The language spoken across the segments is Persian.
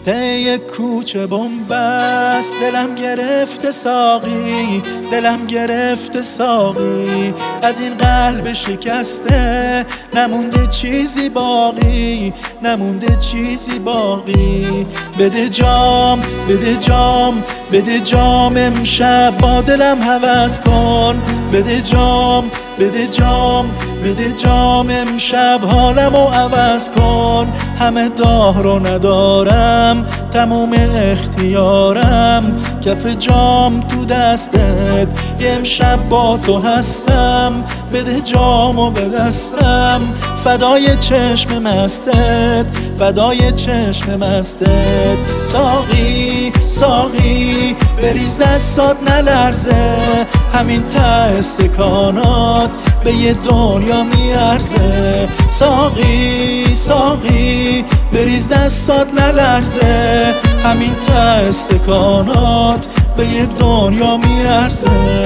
یک کوچه بنبست، دلم گرفته ساقی، دلم گرفته ساقی. از این قلب شکسته نمونده چیزی باقی، نمونده چیزی باقی. بده جام، بده جام، بده جام امشب با دلم هوس کن. بده جام، بده جام، بده جام امشب حالمو عوض کن. همه داه رو ندارم، تموم اختیارم، کف جام تو دستت، یه امشب با تو هستم. بده جامو به دستم، فدای چشم مستت، فدای چشم مستت. ساقی، ساقی بریز دستات نلرزه، همین ته استکانات به یه دنیا میارزه. ساقی، ساقی بریز دستات نلرزه، همین ته استکانات به یه دنیا میارزه.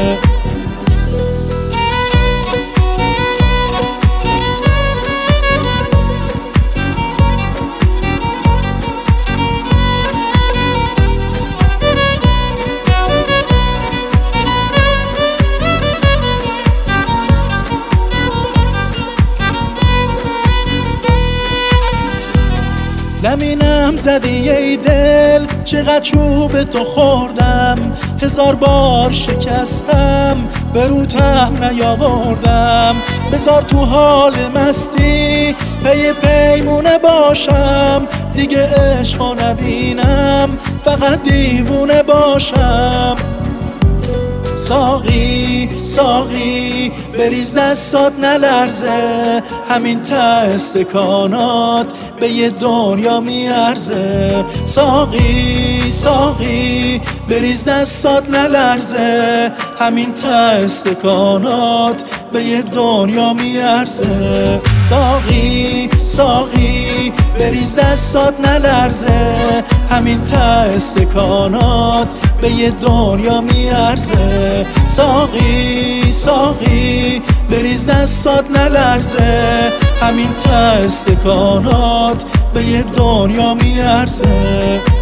زمینم زدی ای دل، چقدر چوب تو خوردم، هزار بار شکستم، به روت هم نیاوردم. بذار تو حال مستی پی پیمونه باشم، دیگه عشقو نبینم، فقط دیوونه باشم. ساقی، ساقی بریز دستات نلرزه، همین ته استکانات به یه دنیا میارزه. ساقی، ساقی بریز دستات نلرزه، همین ته استکانات به یه دنیا میارزه. ساقی، ساقی بریز دستات نلرزه، همین ته استکانات به یه دنیا میارزه. ساقی، ساقی بریز دستات نلرزه، همین ته استکانات به یه دنیا میارزه.